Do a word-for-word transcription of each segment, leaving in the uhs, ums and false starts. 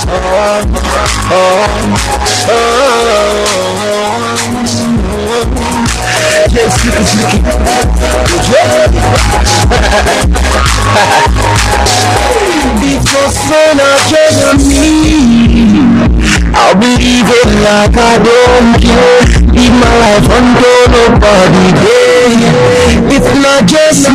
Yes, look at looking. Because when I just me, I'll believe it like I don't care. Leave my life under nobody there. It's not just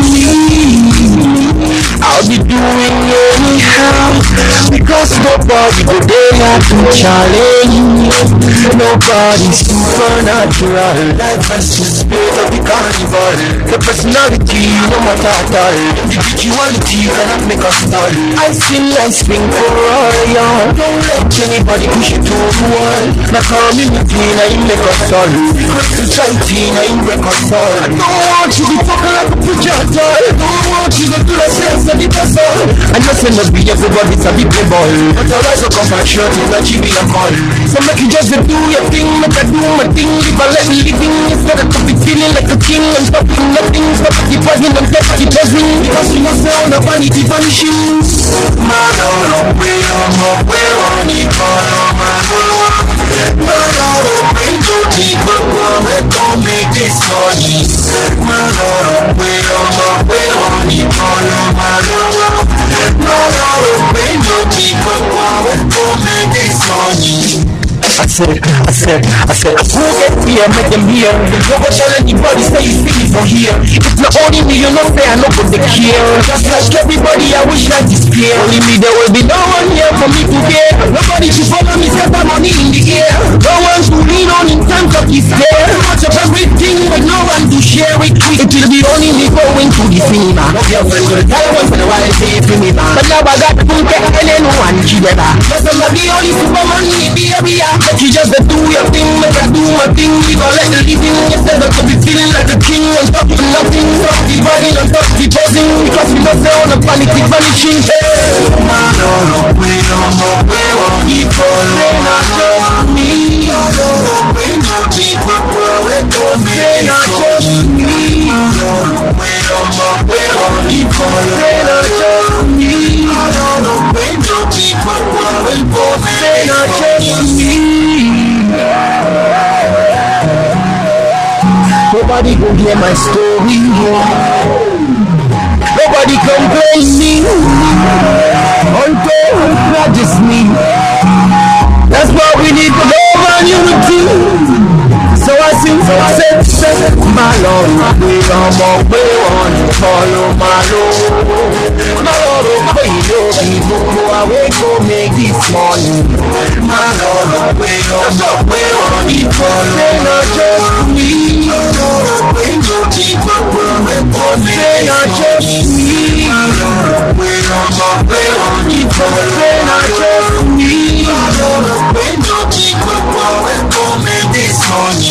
me, I'll be doing anyhow. Because nobody today I can challenge. Nobody's supernatural. Life has the spirit of the carnival. The personality, no matter at all. Individuality cannot make us dull. I sing, I swing for all y'all. Don't let anybody push it to the wall. My community, I make us all. Society, I break us all. I don't want you to talk like a preacher at all. I don't want you to do the sense of the person. I just want to be everybody's a big ball. But I rise up on shirt is like you be a call. So make you just do your thing, make I do my thing. Live a let living instead of be feeling like a king. I'm stopping nothing, stop the buzzing, I'm stop the buzzing. Because we must know the vanity vanishing. Man, oh, we are more, we're on the corner, man. Man, oh, we do deep, but we don't make this money. Man, oh, we are more, we're on the corner, man. Man, oh, we do deep, but we don't make this money. I said, I said, I said, who get here, make them here. Never tell anybody say you feel it for here. It's not only me, you know, say I know for the care. Just like everybody, I wish I disappear. Only me, there will be no one here for me to get. Nobody to follow me, set my money in the air. No one to lean on in times of despair. Much of everything, but no one to share it with. It will be only me going to the cinema. No girlfriend will tell once in a while, say it to me, man. But now I got to get anyone together. Cause I'm not the only superman in the area. Make you just do your thing, make I do my thing. We gon' let the living instead of to be feeling like a king. On top of nothing, stop the body, on top the buzzing. Because we don't say on the panic, it's vanishing. Hey, man, oh, we don't know where we're people. They're not just me. We know people, we don't say not just me. We don't know where we're people. They're not just me. We know people, we don't say not just me. Nobody gon' hear my story. Nobody complain me. Although it's not just me. That's why we need love and unity. So I sing, so I said, said, my Lord, we come up, we want to follow my Lord. My Lord, we know people who are waiting to make this morning. My Lord, we come up, we want to follow not just me. We know people who are waiting to make not just me. We come up, we want to follow not just me. We know people who are waiting to make this morning.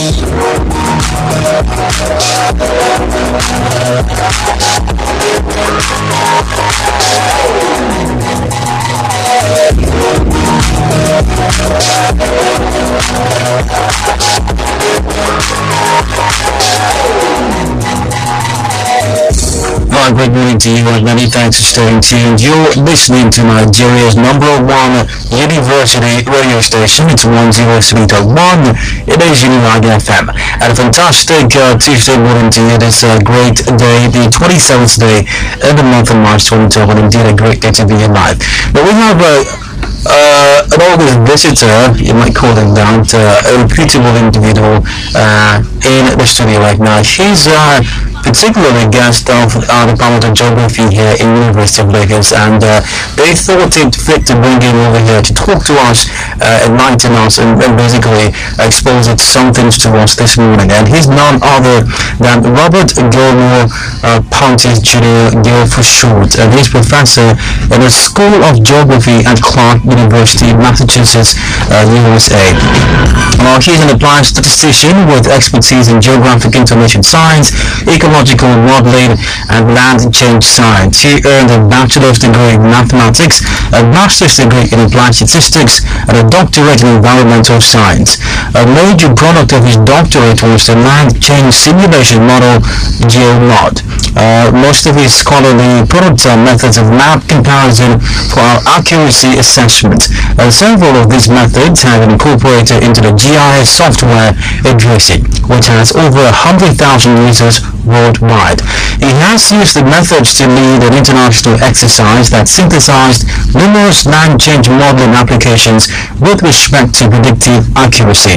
Well, great morning to you and many thanks for staying tuned. You're listening to Nigeria's number one university radio station. It's one oh three point one. It is Unilag F M. And a fantastic uh, Tuesday morning to you. This uh, great day, the twenty-seventh day in the month of March twenty twenty. Indeed, a great day to be alive. But we have uh, uh, an August visitor, you might call him that, uh, a reputable individual uh, in the studio right now. She's uh, particularly guest of our Department of Geography here in University of Lagos, and uh, they thought it fit to bring him over here to talk to us, uh, enlighten us, and, and basically expose it some things to us this morning. And he's none other than Robert Gilmore uh, Pontius Junior Gill for short, and he's professor in the School of Geography at Clark University, Massachusetts, uh, U S A. Well, he's an applied statistician with expertise in geographic information science, ecological modeling, and land change science. He earned a bachelor's degree in mathematics, a master's degree in applied statistics, and a doctorate in environmental science. A major product of his doctorate was the land change simulation model GeoMod. Uh, most of his scholarly products are methods of map comparison for accuracy assessment. Uh, several of these methods have been incorporated into the G I S software Idrisi, which has over one hundred thousand users worldwide. He has used the methods to lead an international exercise that synthesized numerous land change modeling applications with respect to predictive accuracy.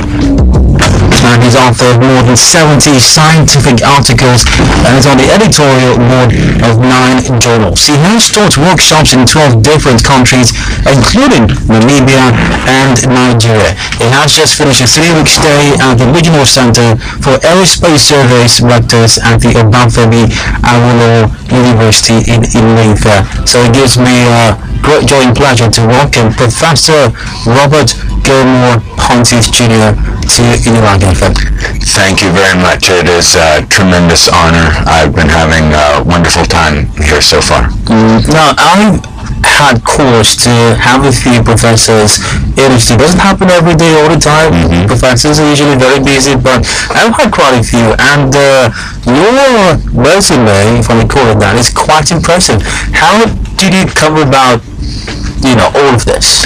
And he's authored more than seventy scientific articles and is on the editorial board of nine journals. He has taught workshops in twelve different countries, including Namibia and Nigeria. He has just finished a three-week stay at the Regional Center for Aerospace Surveys Rectors at the Obafemi Awolowo University in Ileife. So it gives me uh, great joy and pleasure to welcome Professor Robert Gilmore Pontiff Junior to Unilag F M. Thank you very much. It is a tremendous honor. I've been having a wonderful time here so far. Mm, now, I've had course to have a few professors in it. It doesn't happen every day all the time. Mm-hmm. Professors are usually very busy, but I've had quite a few, and uh, your resume, if I may call it that, is quite impressive. How did you come about, you know, all of this?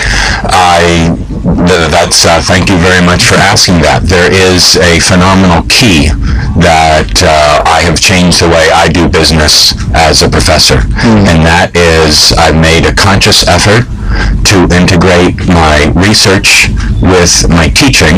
I, that's, uh, thank you very much for asking that. There is a phenomenal key that uh, I have changed the way I do business as a professor. Mm. And that is I've made a conscious effort to integrate my research with my teaching,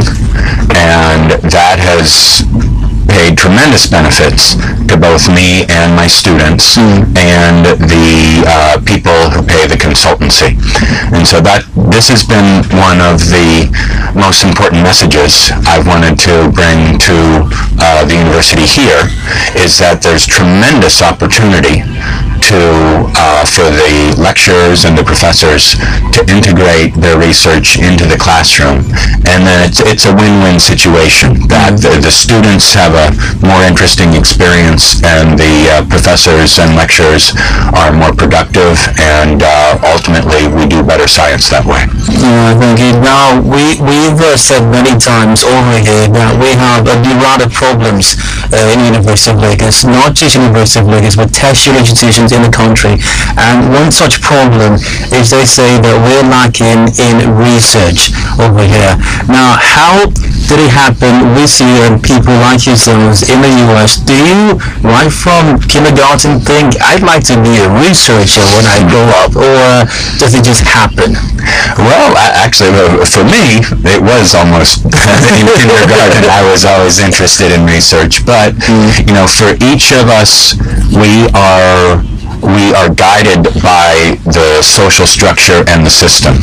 and that has paid tremendous benefits to both me and my students mm. and the uh, people who pay the consultancy. And so that this has been one of the most important messages I've wanted to bring to uh, the university here, is that there's tremendous opportunity to uh, for the lecturers and the professors to integrate their research into the classroom, and then it's it's a win-win situation that the, the students have a more interesting experience, and the uh, professors and lecturers are more productive, and uh, ultimately we do better science that way. Yeah, thank you. Now, we, we've uh, said many times over here that we have a myriad of problems uh, in University of Lagos, not just University of Lagos, but tertiary institutions in the country. And one such problem is they say that we're lacking in research over here. Now, how did it happen with you and people like yourselves in the U S? Do you, right from kindergarten, think, I'd like to be a researcher when I grow up, or does it just happen? Well, actually, for me, it was almost in kindergarten. I was always interested in research, but, you know, for each of us, we are we are guided by the social structure and the system.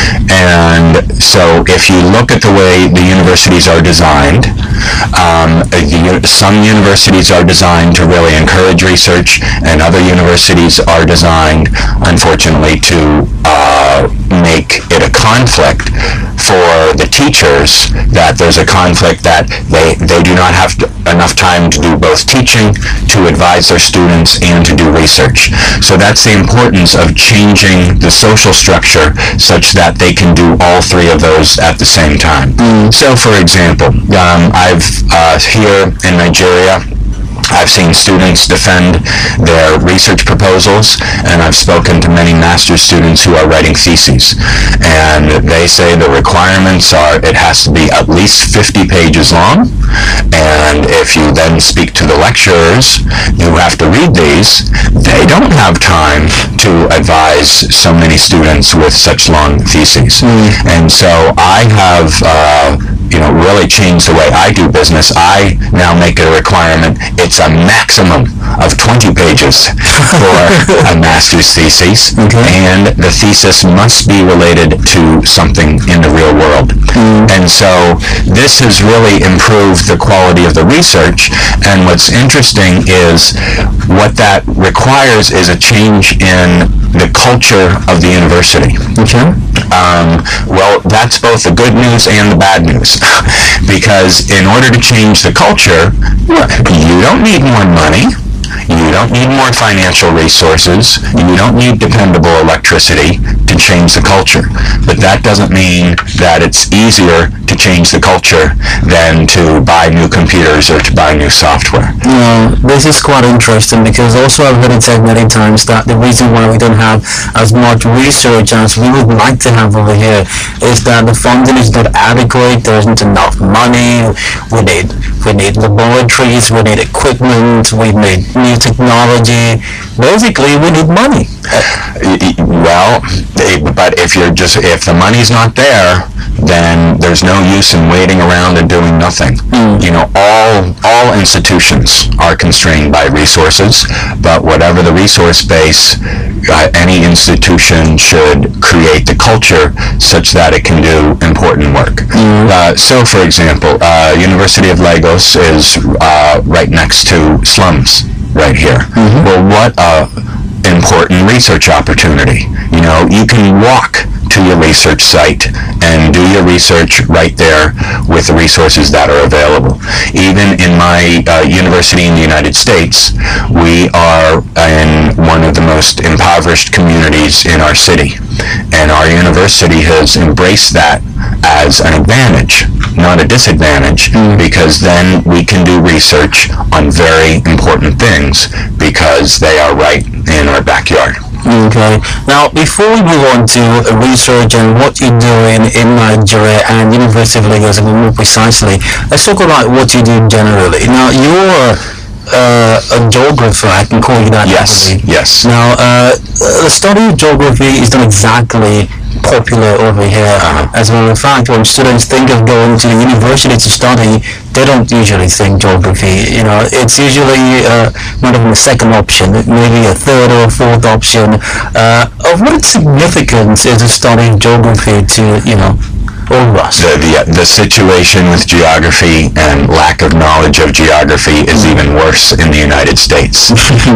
And so if you look at the way the universities are designed, um, some universities are designed to really encourage research, and other universities are designed, unfortunately, to uh, make it a conflict for the teachers, that there's a conflict that they, they do not have to, enough time to do both teaching, to advise their students, and to do research. So that's the importance of changing the social structure such that they can do all three of those at the same time. Mm. So, for example, um, I've uh, here in Nigeria, I've seen students defend their research proposals, and I've spoken to many master's students who are writing theses. And they say the requirements are it has to be at least fifty pages long, and if you then speak to the lecturers who have to read these, they don't have time to advise so many students with such long theses. Mm. And so I have uh, you know, really changed the way I do business. I now make it a requirement. It's a maximum of twenty pages for a master's thesis, okay. And the thesis must be related to something in the real world. Mm. And so this has really improved the quality of the research, and what's interesting is what that requires is a change in the culture of the university. Okay. Um, well, that's both the good news and the bad news, because in order to change the culture, you don't need more money. You don't need more financial resources. You don't need dependable electricity to change the culture. But that doesn't mean that it's easier to change the culture than to buy new computers or to buy new software. No, this is quite interesting, because also I've heard it said many times that the reason why we don't have as much research as we would like to have over here is that the funding is not adequate. There isn't enough money. We need we need laboratories. We need equipment. We need new technology. Basically, we need money. Well, but if you're just if the money's not there, then there's no use in waiting around and doing nothing. Mm. You know, all all institutions are constrained by resources, but whatever the resource base, uh, any institution should create the culture such that it can do important work. Mm. Uh, so, for example, uh, University of Lagos is uh, right next to slums right here. Mm-hmm. Well, what a important research opportunity. You know, you can walk to your research site and do your research right there with the resources that are available. Even in my uh, university in the United States, we are in one of the most impoverished communities in our city. And our university has embraced that as an advantage, not a disadvantage, mm. because then we can do research on very important things because they are right in our backyard. Okay. Now, before we move on to research and what you're doing in Nigeria and University of Lagos, more precisely, let's talk about what you do generally. Now, you're uh, a geographer, I can call you that. Yes, probably. yes. Now, uh, the study of geography is not exactly popular over here. Uh-huh. As a matter of fact, when students think of going to the university to study, they don't usually think geography. You know, it's usually uh, not even a second option, maybe a third or fourth option. Uh, of what significance is the study of geography to, you know, all of us? The, the, the situation with geography and lack of knowledge of geography is even worse in the United States.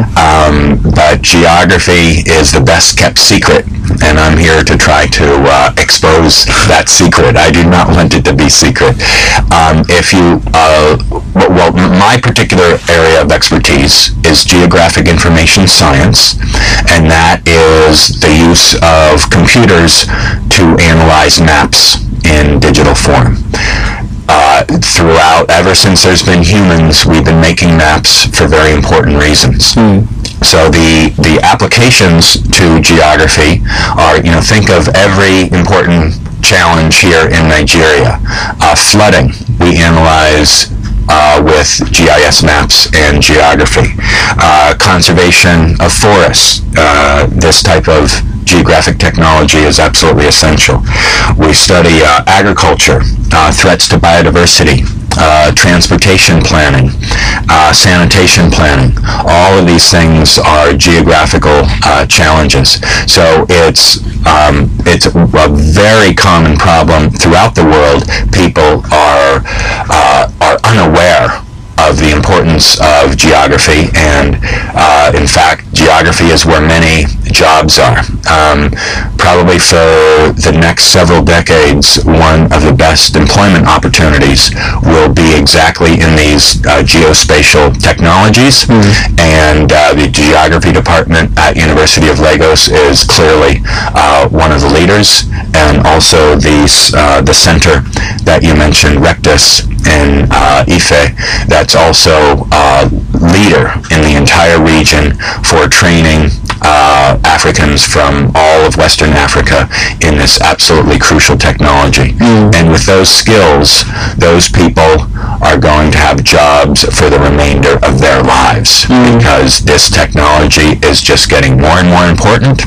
um, but geography is the best kept secret, and I'm here to try to uh, expose that secret. I do not want it to be secret. Um, if you, uh, well, my particular area of expertise is geographic information science, and that is the use of computers to analyze maps in digital form. Uh, throughout, ever since there's been humans, we've been making maps for very important reasons. Mm. So the the applications to geography are, you know, think of every important challenge here in Nigeria. Uh, flooding, we analyze Uh, with G I S maps and geography. Uh, conservation of forests, uh, this type of geographic technology is absolutely essential. We study uh, agriculture, uh, threats to biodiversity, uh, transportation planning, uh, sanitation planning. All of these things are geographical uh, challenges. So it's um, it's a very common problem throughout the world. People are uh, are unaware of the importance of geography, and uh, in fact, geography is where many jobs are. Um, probably for the next several decades, one of the best employment opportunities will be exactly in these uh, geospatial technologies, mm-hmm. and uh, the geography department at University of Lagos is clearly uh, one of the leaders, and also the, uh, the center that you mentioned, Rectus, in uh, Ife, that's also uh, leader in the entire region for training uh, Africans from all of Western Africa in this absolutely crucial technology. Mm. And with those skills, those people are going to have jobs for the remainder of their lives, mm. because this technology is just getting more and more important.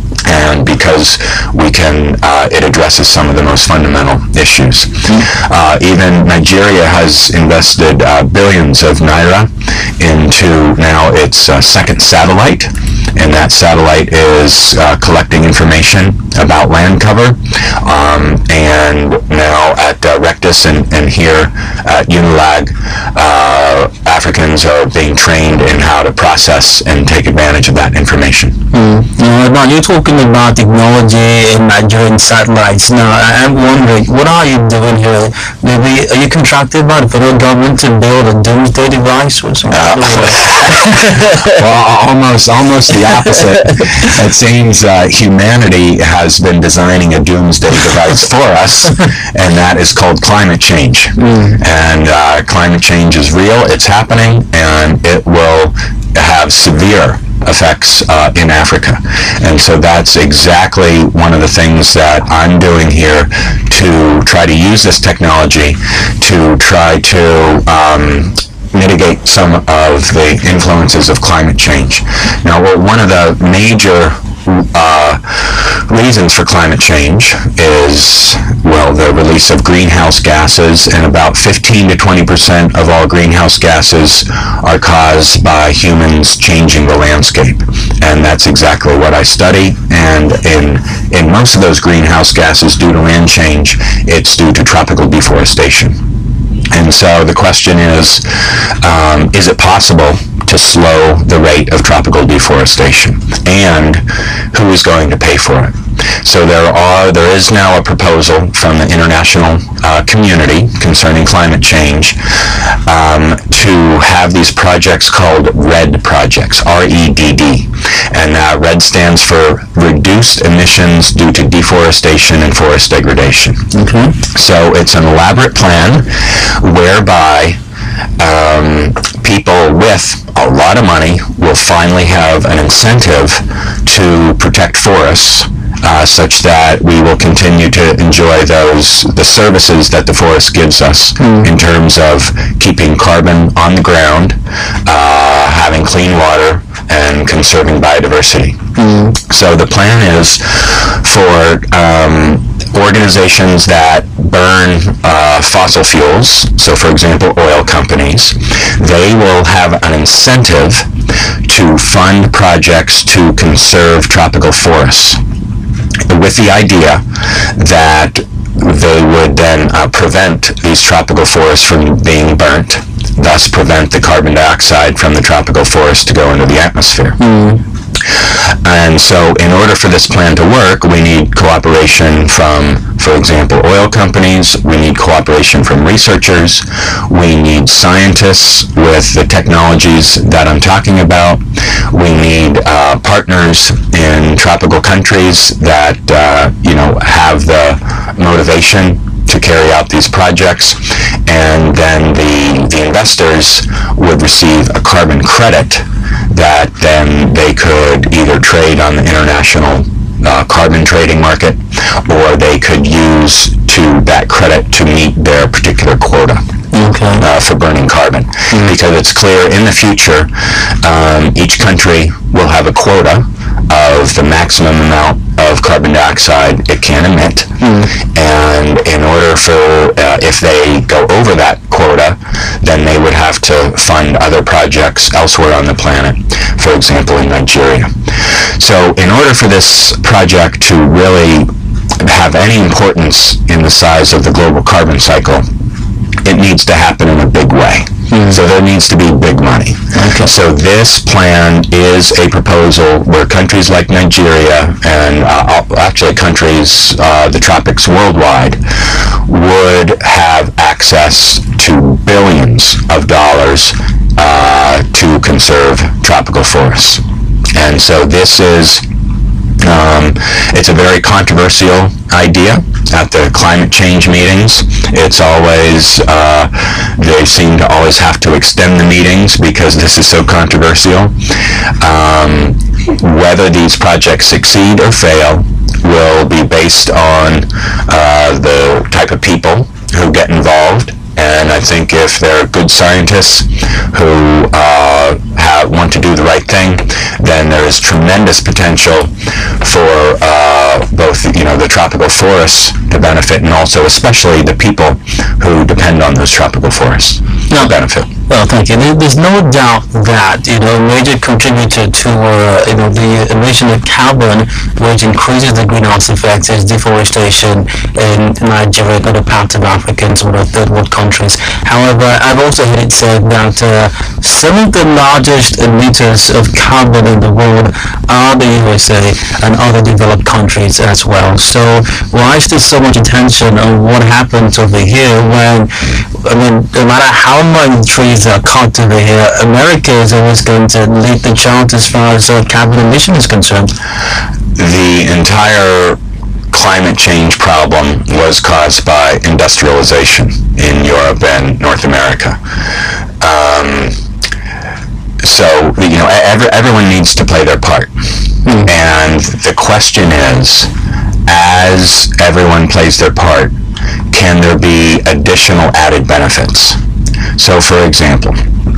And because we can, uh, it addresses some of the most fundamental issues. Mm-hmm. Uh, even Nigeria has invested uh, billions of naira into now its uh, second satellite, and that satellite is uh, collecting information about land cover. Um, and now at uh, Rectus practice, and, and here at Unilag, uh, Africans are being trained in how to process and take advantage of that information. Mm. Uh, now, you're talking about technology and Nigerian satellites. Now, I- I'm wondering, what are you doing here? Maybe, are you contracted by the federal government to build a doomsday device or something? Uh, well, almost, almost the opposite. It seems uh, humanity has been designing a doomsday device for us, and that is called climate change. Mm. And uh, climate change is real, it's happening, and it will have severe effects uh, in Africa. And so that's exactly one of the things that I'm doing here to try to use this technology to try to um, mitigate some of the influences of climate change. Now, well, one of the major uh, reasons for climate change is, well, the release of greenhouse gases, and about fifteen to twenty percent of all greenhouse gases are caused by humans changing the landscape. And that's exactly what I study. And in, in most of those greenhouse gases due to land change, it's due to tropical deforestation. And so the question is, um, is it possible to slow the rate of tropical deforestation? And who is going to pay for it? So there are, there is now a proposal from the international uh, community concerning climate change um, to have these projects called REDD projects, R E D D. And uh, REDD stands for Reduced Emissions Due to Deforestation and Forest Degradation. Okay. So it's an elaborate plan whereby um, people with a lot of money will finally have an incentive to protect forests, uh, such that we will continue to enjoy those the services that the forest gives us mm. in terms of keeping carbon on the ground, uh, having clean water, and conserving biodiversity. Mm. So the plan is for um, organizations that burn uh, fossil fuels, so for example oil companies, they will have an incentive to fund projects to conserve tropical forests, with the idea that they would then uh, prevent these tropical forests from being burnt, thus prevent the carbon dioxide from the tropical forest to go into the atmosphere. Mm. And so in order for this plan to work, we need cooperation from, for example, oil companies. We need cooperation from researchers. We need scientists with the technologies that I'm talking about. We need uh, partners in tropical countries that, uh, you know, have the motivation to carry out these projects. And then the, the investors would receive a carbon credit that then they could either trade on the international uh, carbon trading market, or they could use to that credit to meet their particular quota. Okay. Uh, for burning carbon. Mm-hmm. Because it's clear in the future um, each country will have a quota of the maximum amount of carbon dioxide it can emit. Mm-hmm. And in order for, uh, if they go over that quota, then they would have to fund other projects elsewhere on the planet, for example in Nigeria. So in order for this project to really have any importance in the size of the global carbon cycle, it needs to happen in a big way. Mm. So there needs to be big money. Okay. So this plan is a proposal where countries like Nigeria and uh, actually countries, uh, the tropics worldwide, would have access to billions of dollars uh, to conserve tropical forests. And so this is Um, it's a very controversial idea at the climate change meetings. It's always, uh, they seem to always have to extend the meetings because this is so controversial. Um, whether these projects succeed or fail will be based on uh, the type of people who get involved. And I think if there are good scientists who uh, have, want to do the right thing, then there is tremendous potential for uh, both, you know, the tropical forests to benefit, and also especially the people who depend on those tropical forests to benefit. Well, thank you. There- There's no doubt that, you know, a major contributor to, uh, you know, the emission of carbon, which increases the greenhouse effect, is deforestation in Nigeria and other parts of Africa and some of the third world countries. However, I've also heard it said that uh, some of the largest emitters of carbon in the world are the U S A and other developed countries as well. So why is there so much attention on what happens over here when, I mean, no matter how many trees are cut over here, America is always going to lead the charge as far as uh, carbon emission is concerned? The entire climate change problem was caused by industrialization in Europe and North America. Um, so, you know, every, everyone needs to play their part. Mm. And the question is, as everyone plays their part, can there be additional added benefits? So, for example,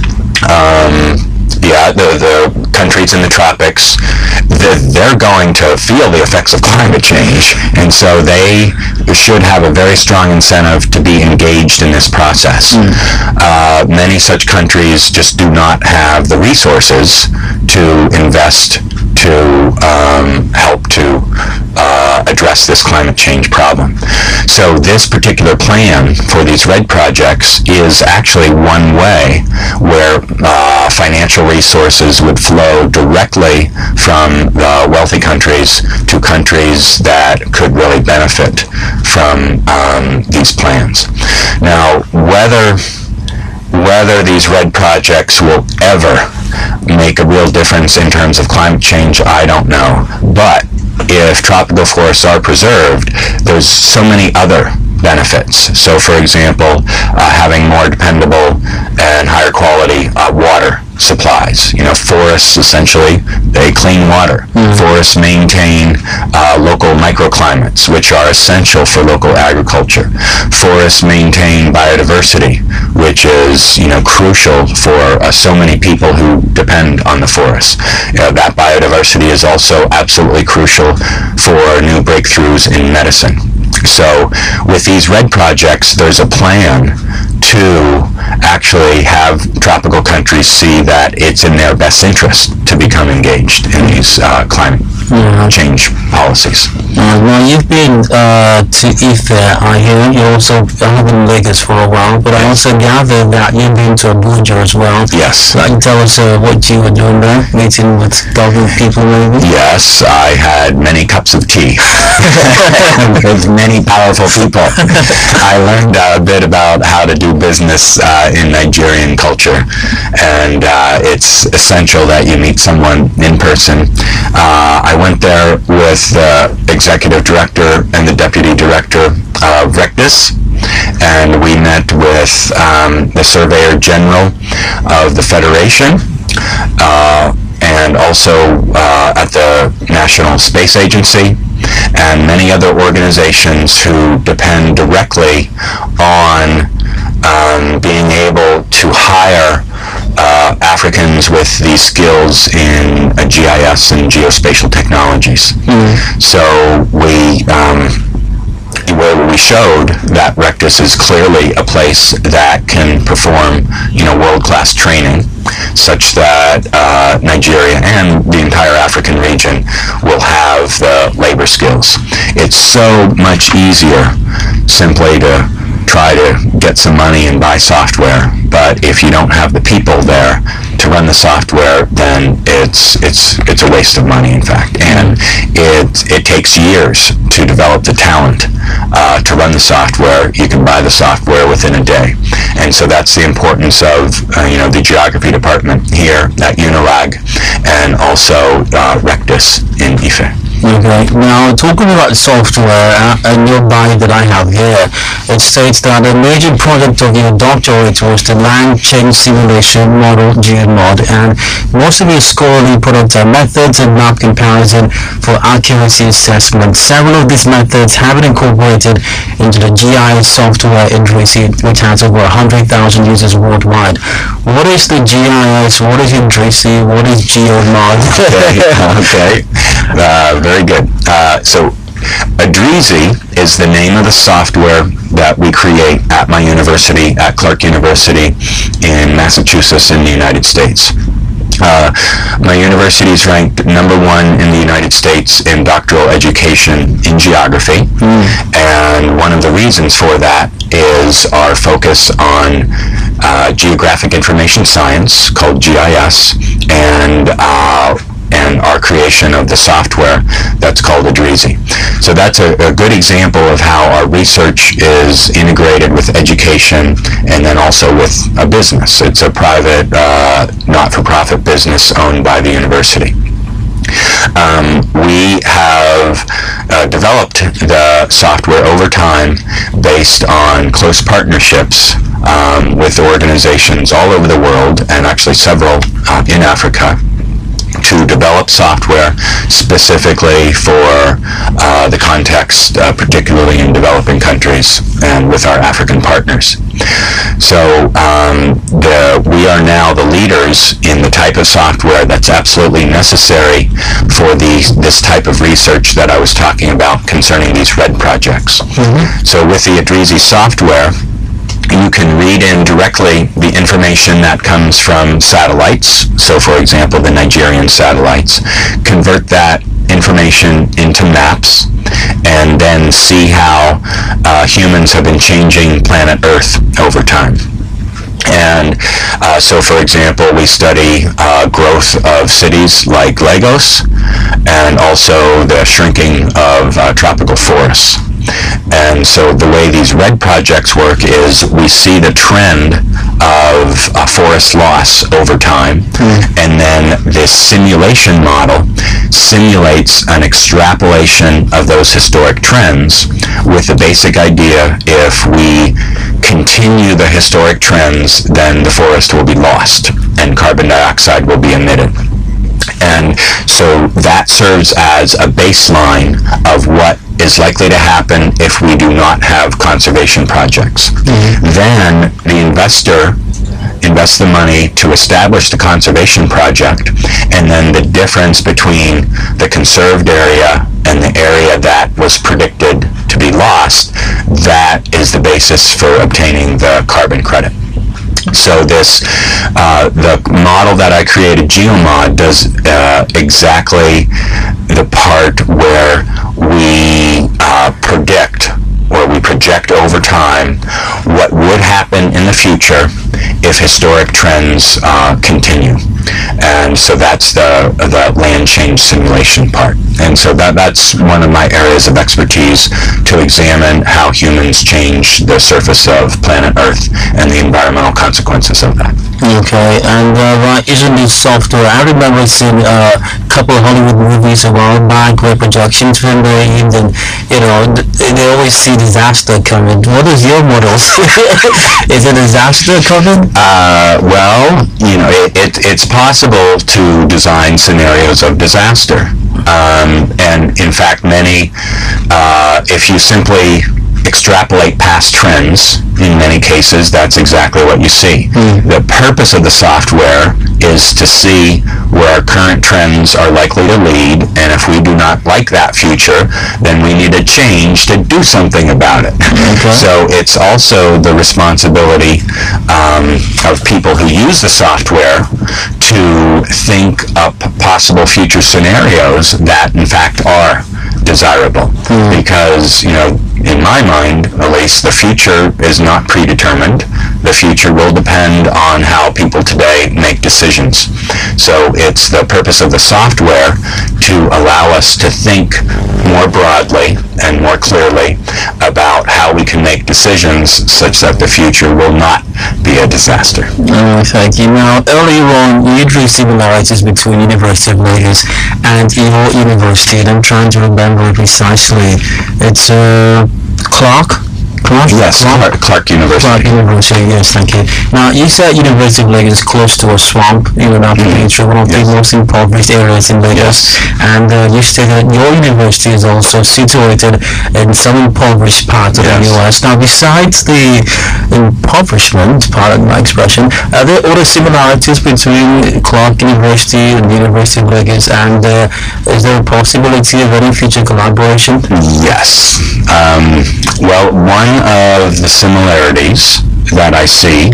um, yeah, the, the countries in the tropics, the, they're going to feel the effects of climate change, and so they should have a very strong incentive to be engaged in this process. Mm. Uh, many such countries just do not have the resources to invest to um, help to uh, address this climate change problem. So this particular plan for these RED projects is actually one way where uh, financial resources would flow directly from the wealthy countries to countries that could really benefit from um, these plans. Now, whether whether these RED projects will ever make a real difference in terms of climate change, I don't know. But if tropical forests are preserved, there's so many other benefits. So, for example, uh, having more dependable and higher quality uh, water supplies. You know, forests essentially, they clean water. Mm-hmm. Forests maintain uh, local microclimates, which are essential for local agriculture. Forests maintain biodiversity, which is, you know, crucial for uh, so many people who depend on the forest. Uh, that biodiversity is also absolutely crucial for new breakthroughs in medicine. So with these RED projects, there's a plan to actually have tropical countries see that it's in their best interest to become engaged in these uh, climate yeah. change policies. Uh, well, you've been uh, to Ife, I hear. You also have been in Lagos for a while, but I also gather that you've been to Abuja as well. Yes. So can you tell us uh, what you were doing there, meeting with government people maybe? Yes, I had many cups of tea with many powerful people. I learned uh, a bit about how to do business uh, in Nigerian culture, and uh, it's essential that you meet someone in person. Uh, I went there with the executive director and the deputy director of RECDIS, and we met with um, the surveyor general of the Federation, uh, and also uh, at the National Space Agency, and many other organizations who depend directly on um, being able to hire uh, Africans with these skills in uh, G I S and geospatial technologies. Mm-hmm. So we um, where we showed that RECDIS is clearly a place that can perform, you know, world-class training, such that uh, Nigeria and the entire African region will have the labor skills. It's so much easier simply to try to get some money and buy software, but if you don't have the people there to run the software, then it's it's it's a waste of money, in fact, and it it takes years to develop the talent uh, to run the software. You can buy the software within a day, and so that's the importance of uh, you know the geography department here at UNIRAG, and also uh, RECDIS in Ife. Okay, now talking about software, uh, a new bio that I have here, it states that a major project of your doctorate was the land change simulation model, GeoMod, and most of your scholarly products are methods and map comparison for accuracy assessment. Several of these methods have been incorporated into the G I S software in Idrisi, which has over one hundred thousand users worldwide. What is the G I S? What is Idrisi? What is GeoMod? Okay, okay. Uh, very good. Uh, so Idrisi is the name of the software that we create at my university, at Clark University in Massachusetts in the United States. Uh, my university is ranked number one in the United States in doctoral education in geography, mm. and one of the reasons for that is our focus on uh, geographic information science, called G I S, and uh, and our creation of the software that's called Edrizi. So that's a, a good example of how our research is integrated with education and then also with a business. It's a private, uh, not-for-profit business owned by the university. Um, we have uh, developed the software over time based on close partnerships um, with organizations all over the world, and actually several uh, in Africa, to develop software specifically for uh, the context, uh, particularly in developing countries and with our African partners. So um, the, we are now the leaders in the type of software that's absolutely necessary for the, this type of research that I was talking about concerning these RED projects. Mm-hmm. So with the Edrizi software, you can read in directly the information that comes from satellites. So, for example, the Nigerian satellites. Convert that information into maps, and then see how uh, humans have been changing planet Earth over time. And uh, so, for example, we study uh, growth of cities like Lagos, and also the shrinking of uh, tropical forests. And so the way these RED projects work is we see the trend of uh, forest loss over time, mm. and then this simulation model simulates an extrapolation of those historic trends with the basic idea if we continue the historic trends, then the forest will be lost and carbon dioxide will be emitted. And so that serves as a baseline of what is likely to happen if we do not have conservation projects. Mm-hmm. Then the investor invests the money to establish the conservation project, and then the difference between the conserved area and the area that was predicted to be lost, that is the basis for obtaining the carbon credit. So this, uh, the model that I created, GeoMod, does uh, exactly the part where we uh, predict, or we project over time, what would happen in the future if historic trends uh, continue. And so that's the, the land change simulation part. And so that, that's one of my areas of expertise, to examine how humans change the surface of planet Earth and the environmental consequences of that. Okay, and uh, using this software, I remember seeing a couple of Hollywood movies a while back where projections were made, and you know, they always see disaster coming. What is your model? Is a disaster coming? Uh, well, you know, it, it, it's possible to design scenarios of disaster. Um, and in fact, many, uh, if you simply extrapolate past trends, in many cases, that's exactly what you see. Mm. The purpose of the software is to see where our current trends are likely to lead, and if we do not like that future, then we need a change to do something about it. Okay. So it's also the responsibility um, of people who use the software to think up possible future scenarios that, in fact, are desirable. Mm. Because, you know, in my mind, at least, the future is not predetermined. The future will depend on how people today make decisions. So it's the purpose of the software to allow us to think more broadly and more clearly about how we can make decisions such that the future will not be a disaster. Oh, thank you. Now, earlier on, you drew similarities between University of Lagos and your university, and I'm trying to remember it precisely. It's uh, Clark? Clark? Yes, Clark, Clark University. Clark University, yes, thank you. Now, you said University of Lagos is close to a swamp, you know, mm-hmm. one of yes. the most impoverished areas in Lagos. Yes. And uh, you stated that your university is also situated in some impoverished parts of yes. the U S. Now, besides the impoverishment, pardon my expression, are there other similarities between Clark University and the University of Lagos, and uh, is there a possibility of any future collaboration? Yes. Um, well, one of the similarities that I see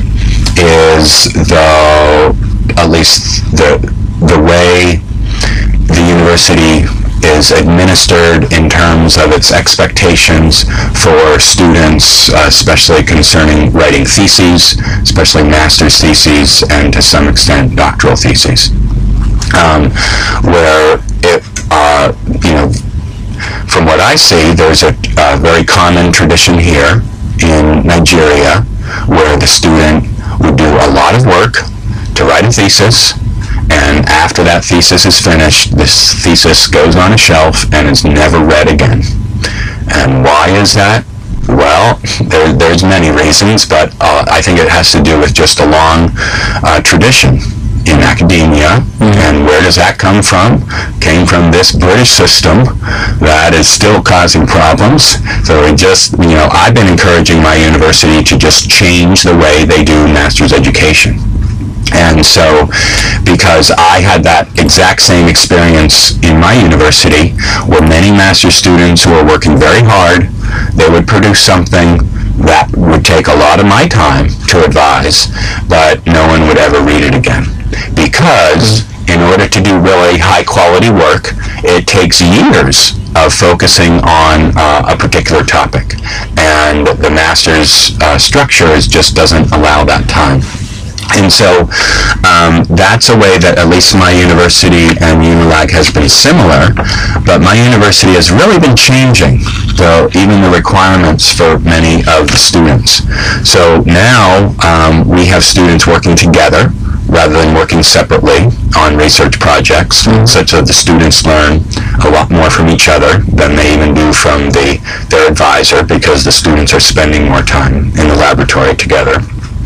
is the, at least the, the way the university is administered in terms of its expectations for students, uh, especially concerning writing theses, especially master's theses, and to some extent doctoral theses, um, where it, uh, you know, from what I see, there's a, a very common tradition here in Nigeria where the student would do a lot of work to write a thesis, and after that thesis is finished, this thesis goes on a shelf and is never read again. And why is that? Well, there, there's many reasons, but uh, I think it has to do with just a long uh, tradition in academia. Mm-hmm. And where does that come from? Came from this British system that is still causing problems. So we just, you know, I've been encouraging my university to just change the way they do master's education. And so, because I had that exact same experience in my university, where many master's students who were working very hard, they would produce something that would take a lot of my time to advise, but no one would ever read it again. Because in order to do really high quality work, it takes years of focusing on uh, a particular topic. And the master's uh, structure is just doesn't allow that time. And so um, that's a way that at least my university and UNILAG has been similar, but my university has really been changing the, even the requirements for many of the students. So now um, we have students working together rather than working separately on research projects, mm-hmm. such that the students learn a lot more from each other than they even do from the, their advisor, because the students are spending more time in the laboratory together.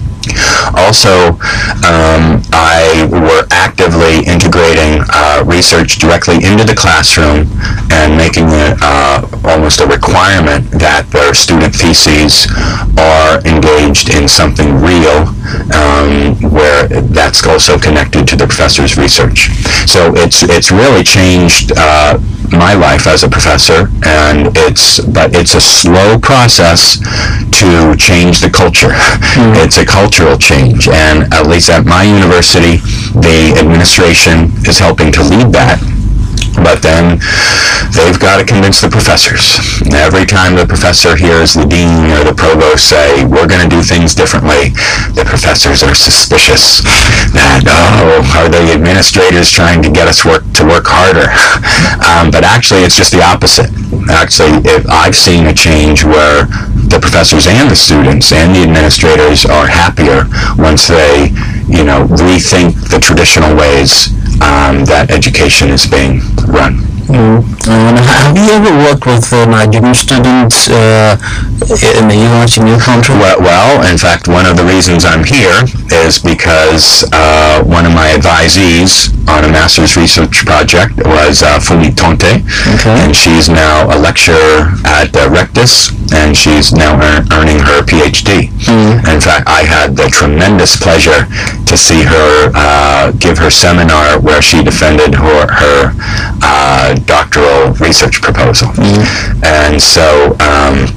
Also, um, I were actively integrating uh, research directly into the classroom and making it uh, almost a requirement that their student theses are engaged in something real, um, where that's also connected to the professor's research. So it's it's really changed uh, my life as a professor, and it's but it's a slow process to change the culture. Mm. It's a cultural change, and at least at my university, the administration is helping to lead that. But then they've got to convince the professors. Every time the professor hears the dean or the provost say, we're going to do things differently, the professors are suspicious that, oh, are the administrators trying to get us work to work harder? Um, but actually, it's just the opposite. Actually, if I've seen a change where the professors and the students and the administrators are happier once they, you know, rethink the traditional ways um, that education is being run. Mm. And have you ever worked with uh, Nigerian students uh, in the U S, in your country? Well, well, in fact, one of the reasons I'm here is because uh, one of my advisees on a master's research project was uh, Fumi Tonte, okay. And she's now a lecturer at uh, Rectus, and she's now ear- earning her PhD. Mm. In fact, I had the tremendous pleasure to see her uh, give her seminar where she defended her, her uh, doctoral research proposal. Mm. And so um,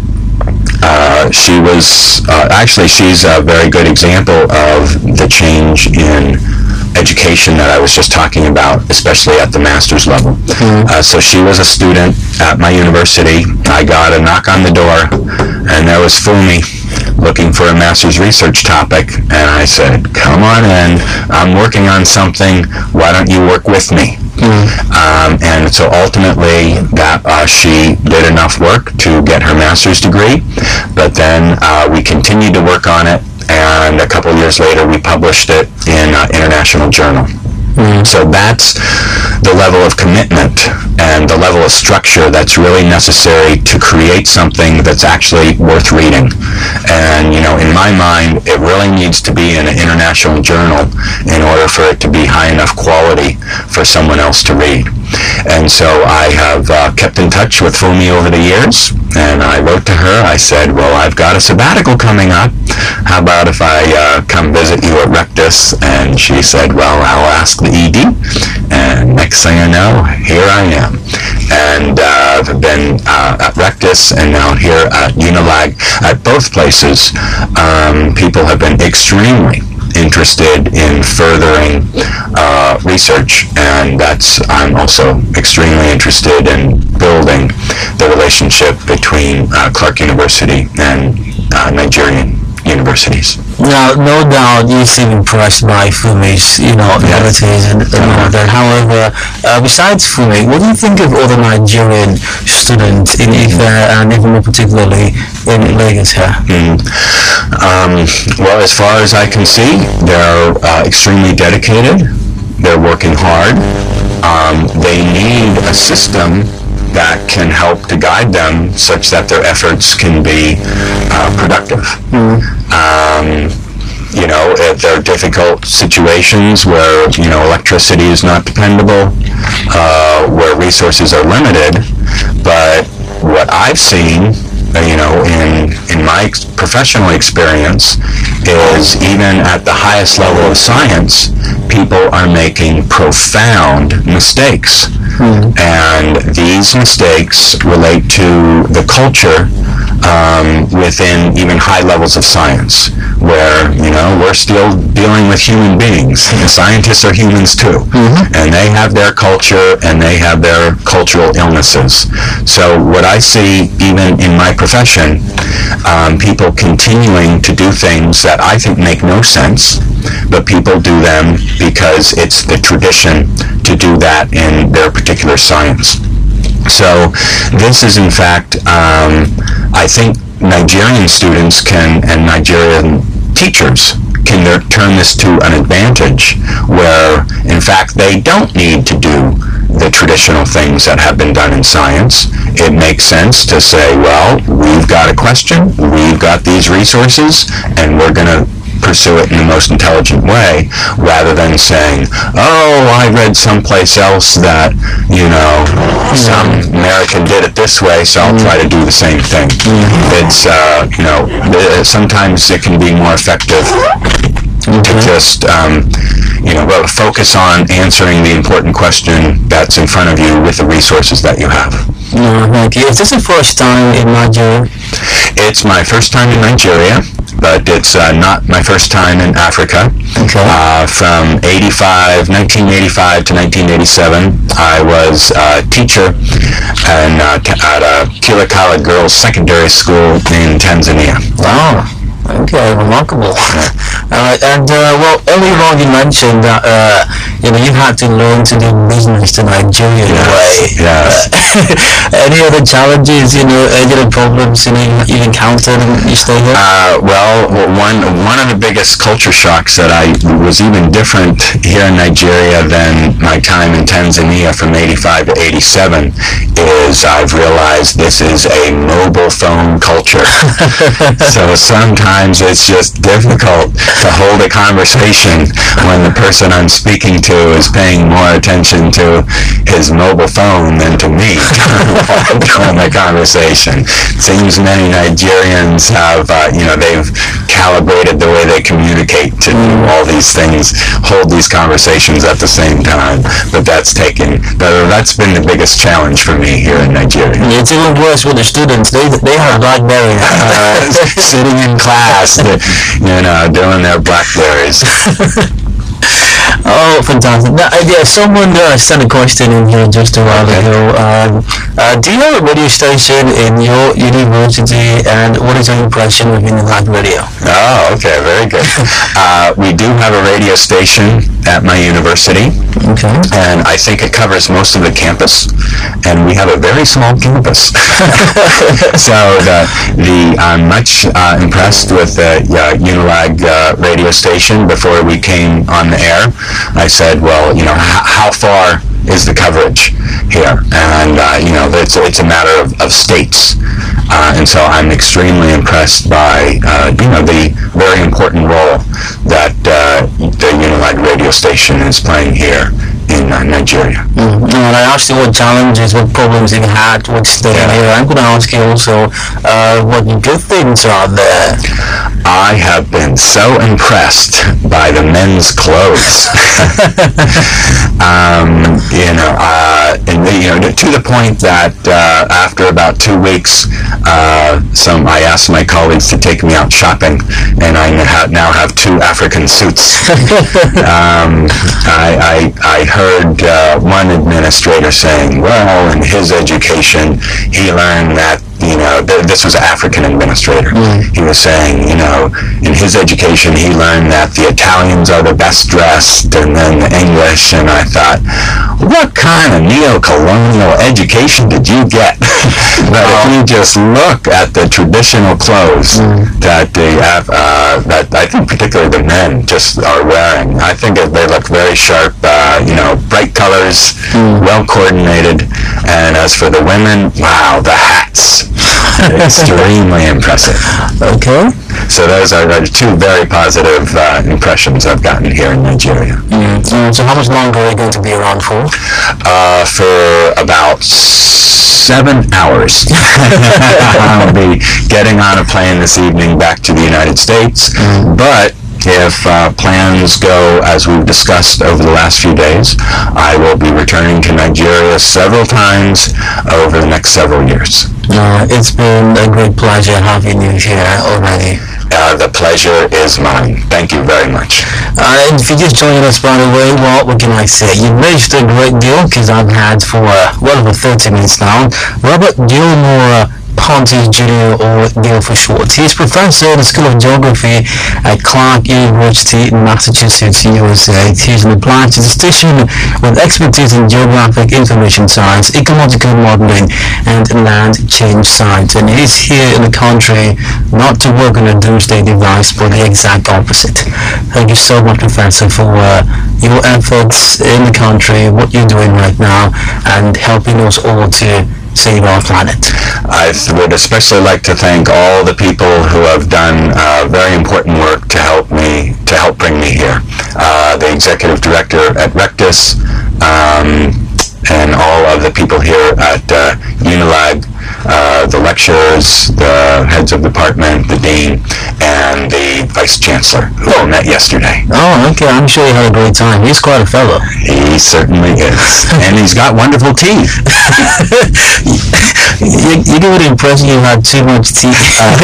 uh, she was, uh, actually she's a very good example of the change in education that I was just talking about, especially at the master's level. Mm. Uh, so she was a student at my university. I got a knock on the door, and there was Fumi looking for a master's research topic, and I said, come on in, I'm working on something, why don't you work with me? Mm. Um, and so ultimately that uh, she did enough work to get her master's degree, but then uh, we continued to work on it, and a couple years later we published it in an international journal. Mm. So that's the level of commitment and the level of structure that's really necessary to create something that's actually worth reading. And, you know, in my mind, it really needs to be in an international journal in order for it to be high enough quality for someone else to read. And so I have uh, kept in touch with Fumi over the years, and I wrote to her. I said, well, I've got a sabbatical coming up. How about if I uh, come visit you at Rectus? And she said, well, I'll ask the E D. And next thing I know, here I am. And uh, I've been uh, at Rectus and now here at UNILAG. At both both places, um, people have been extremely interested in furthering uh, research, and that's I'm also extremely interested in building the relationship between uh, Clark University and uh, Nigerian universities. Now, no doubt you seem impressed by Fumi's, you know, abilities and, and all that. However, uh, besides Fumi, what do you think of other Nigerian students in Ife and even more particularly in Lagos here? Mm. Um, well, as far as I can see, they're uh, extremely dedicated. They're working hard. Um, they need a system that can help to guide them such that their efforts can be uh, productive. Mm. Um, you know, if there are difficult situations where, you know, electricity is not dependable, uh, where resources are limited, but what I've seen, you know, in, in my ex- professional experience is even at the highest level of science, people are making profound mistakes. Mm. And these mistakes relate to the culture um, within even high levels of science, where, you know, we're still dealing with human beings. And scientists are humans too. Mm-hmm. And they have their culture and they have their cultural illnesses. So what I see even in my profession, um, people continuing to do things that I think make no sense, but people do them because it's the tradition to do that in their particular science. So this is in fact, um, I think Nigerian students can, and Nigerian teachers can turn this to an advantage where in fact they don't need to do the traditional things that have been done in science. It makes sense to say, well, we've got a question, we've got these resources, and we're going to pursue it in the most intelligent way, rather than saying, oh, I read someplace else that, you know, some American did it this way, so I'll try to do the same thing. It's, uh, you know, sometimes it can be more effective to just, um, you know, well, focus on answering the important question that's in front of you with the resources that you have. No, thank you. Is this the first time in Nigeria? It's my first time in Nigeria, but it's uh, not my first time in Africa. Okay. Uh, from eighty-five, nineteen eighty-five to nineteen eighty-seven, I was a teacher in, uh, t- at a Kilakala Girls Secondary School in Tanzania. Wow. Okay, remarkable. uh, and uh, well, earlier on you mentioned that uh, you know you had to learn to do business the Nigerian yes, way. Yes. Uh, any other challenges, you know, any other problems you know you encountered when you stayed here? Uh, well, one one of the biggest culture shocks that I was even different here in Nigeria than my time in Tanzania from eighty-five to eighty-seven is I've realized this is a mobile phone culture. So sometimes it's just difficult to hold a conversation when the person I'm speaking to is paying more attention to his mobile phone than to me during the conversation. Seems many Nigerians have, uh, you know, they've calibrated the way they communicate to do all these things, hold these conversations at the same time. But that's taken, that's been the biggest challenge for me here in Nigeria. It's even worse with the students. They they have BlackBerry. Uh, sitting in class, you know, doing their Blackberries. Oh, fantastic. Now, uh, yeah, someone uh, sent a question in here just a while okay. ago. Um, uh, do you have a radio station in your university, and what is your impression of Unilag Radio? Oh, okay, very good. uh, we do have a radio station at my university, okay, and I think it covers most of the campus, and we have a very small campus. So the, the I'm much uh, impressed with the uh, Unilag uh, radio station. Before we came on the air, I said, well, you know, h- how far is the coverage here? And, uh, you know, it's, it's a matter of, of states. Uh, and so I'm extremely impressed by, uh, you know, the very important role that uh, the Unilag radio station is playing here in uh, Nigeria. Mm-hmm. And I asked you what challenges, what problems you had with staying yeah. here. I'm going to ask you also uh, what good things are there. I have been so impressed by the men's clothes. um, you know, uh, and you know, to the point that uh, after about two weeks, uh, some I asked my colleagues to take me out shopping, and I ha- now have two African suits. um, I, I, I heard uh, one administrator saying, well, in his education, he learned that, you know, th- this was an African administrator. Mm. He was saying, you know, in his education, he learned that the Italians are the best dressed, and then the English, and I thought, what kind of neo-colonial education did you get? But if you just look at the traditional clothes mm. that they have, uh, that I think particularly the men just are wearing, I think they look very sharp, uh, you know, bright colors, mm. well coordinated, and as for the women, wow, the hats. Extremely impressive. Okay. So those are the two very positive uh, impressions I've gotten here in Nigeria. Mm. Mm. So how much longer are you going to be around for? Uh, for about seven hours. I'll be getting on a plane this evening back to the United States. Mm. But if uh, plans go as we've discussed over the last few days, I will be returning to Nigeria several times over the next several years. Uh, it's been a great pleasure having you here already. Uh, the pleasure is mine. Thank you very much. Uh, and if you're just joining us, by the way, well, what can I say? You've reached a great deal, because I've had for uh, well over thirty minutes now Robert Gilmore Pontus Junior, or Gil for short. He is professor in the School of Geography at Clark University in Massachusetts, U S A. He is an applied statistician with expertise in geographic information science, ecological modeling, and land change science. And he's here in the country not to work on a doomsday device, but the exact opposite. Thank you so much, Professor, for uh, your efforts in the country, what you're doing right now, and helping us all to save our planet. I would especially like to thank all the people who have done uh, very important work to help me, to help bring me here. Uh, the executive director at Rectus, um, and all of the people here at uh, Unilag, uh, the lecturers, the heads of department, the dean, and the vice chancellor, who I met yesterday. Oh, okay. I'm sure you had a great time. He's quite a fellow. He certainly is. And he's got wonderful teeth. you, you give it the impression you had too much teeth.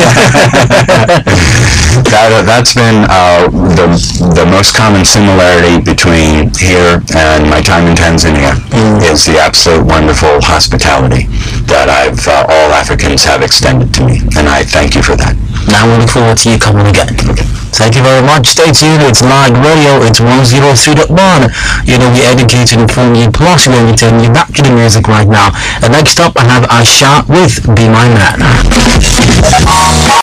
that, that's been uh, the, the most common similarity between here and my time in Tanzania, mm. is the absolute wonderful hospitality that I've uh, all Africans have extended to me, and I thank you for that. Now we look forward to you coming again. Okay. Thank you very much. Stay tuned. It's Live Radio. It's one oh three point one. You know, we educate and inform you, plus we entertain you. Back to the music right now. And next up, I have Asha with Be My Man.